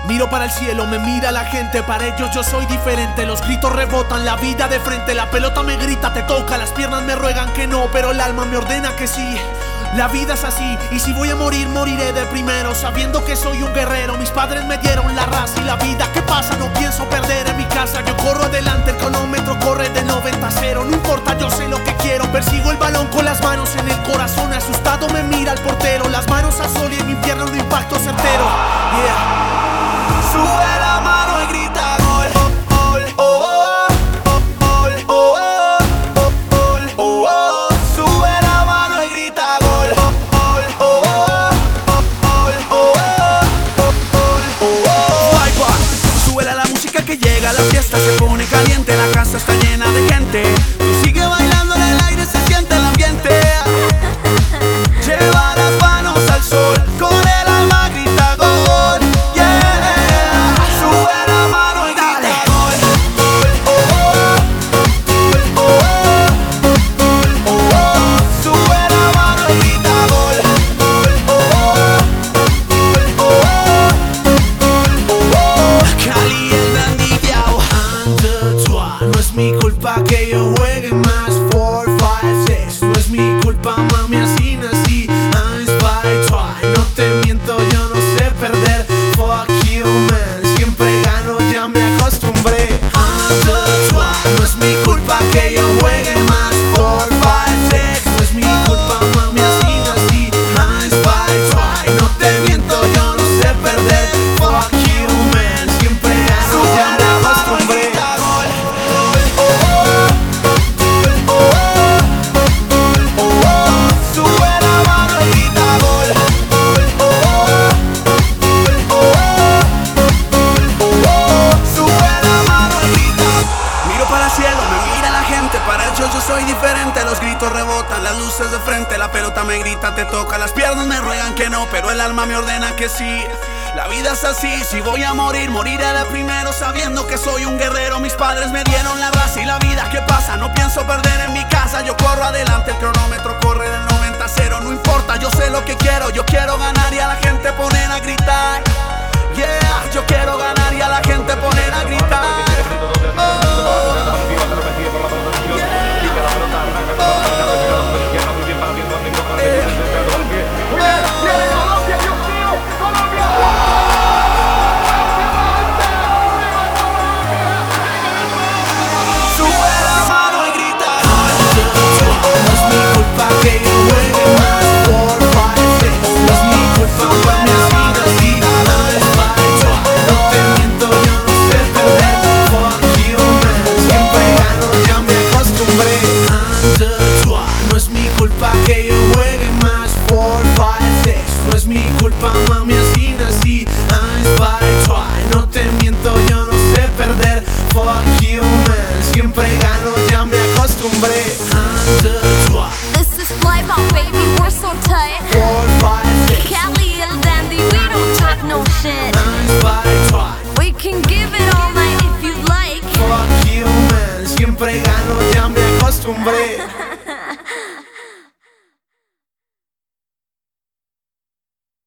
Miro para el cielo, me mira la gente. Para ellos yo soy diferente. Los gritos rebotan, la vida de frente. La pelota me grita, te toca. Las piernas me ruegan que no, pero el alma me ordena que sí. La vida es así, y si voy a morir, moriré de primero, sabiendo que soy un guerrero. Mis padres me dieron la raza y la vida. ¿Qué pasa? No pienso perder en mi casa. Yo corro adelante, el cronómetro corre de 90 a 0. No importa, yo sé lo que quiero. Persigo el balón con las manos en el corazón. Asustado me mira el portero. Las manos a sol y en mi pierna un impacto certero. Yeah. Sube la mano y grita gol. Gol, oh, oh, oh, gol, oh, oh, gol, oh, oh. Sube la mano y grita gol. Gol, oh, oh, gol, oh, oh. Ahí va. Súbela la música que llega, la fiesta se pone caliente, la casa está llena de gente. Y sigue bailando en el aire, se siente el ambiente. Lleva las manos al sol, con el alma grita gol. Yeah. Sube la mano y grita gol. Gol, oh, oh, gol, oh, oh, oh, oh. Sube la mano y grita gol. Gol, oh, oh, gol, oh, oh, oh, oh. Cali el Dandy Diao. Un, deux, trois. No es mi culpa que yo juegue más. 4, 5, 6. No es mi culpa, mami, así nací. I'm by try. No te miento, yo no sé perder. Fuck you, man. Siempre gano, ya me acostumbré. Un, deux, trois. No es mi culpa que yo juegue más. 4, 5, 6. No es mi culpa, mami, así nací. I'm by try. No te miento, yo no sé perder. Fuck you, man. Siempre gano, ya me acostumbré. Para ellos yo soy diferente, los gritos rebotan, las luces de frente, la pelota me grita, te toca, las piernas me ruegan que no, pero el alma me ordena que sí. La vida es así, si voy a morir, moriré de primero, sabiendo que soy un guerrero. Mis padres me dieron la raza y la vida. ¿Qué pasa? No pienso perder en mi casa, yo corro adelante, el cronómetro corre del 90 a 0. No importa, yo sé lo que quiero, yo quiero ganar y a la gente poner a gritar. Yeah, yo quiero ganar y a la gente poner a gritar. No es mi culpa que yo juegue más. 4, 5, 6. No es mi culpa, mami, así nací. I'm by try. No te miento, yo no sé perder. Fuck you, man. Siempre gano, ya me acostumbré. This is Fly Pop, baby, we're so tight. 4, 5, 6. Cali el Dandy, we don't talk no shit. I'm by try. We can give it all night if you like. Fuck you, man. Siempre gano, ya me acostumbré.